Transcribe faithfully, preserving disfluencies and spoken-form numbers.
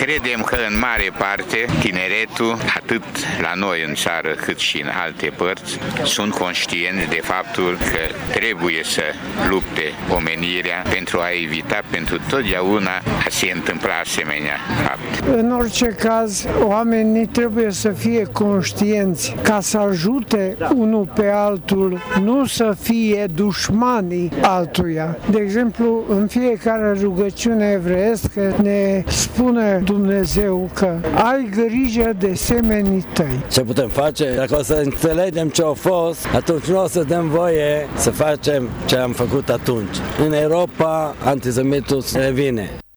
Credem că în mare parte tineretul, atât la noi în țară cât și în alte părți, sunt conștienți de faptul că trebuie să lupte omenirea pentru a evita pentru totdeauna a se întâmpla asemenea fapte. În orice caz, oamenii trebuie să fie conștienți ca să ajute unul pe altul, nu să fie dușmanii altuia. De exemplu, în fiecare rugăciune evreiască ne spune Dumnezeu că ai grijă de semenii tăi. Ce putem face? Dacă o să înțelegem ce a fost, atunci nu o să dăm voie să facem ce am făcut atunci. În Europa, antisemitul revine.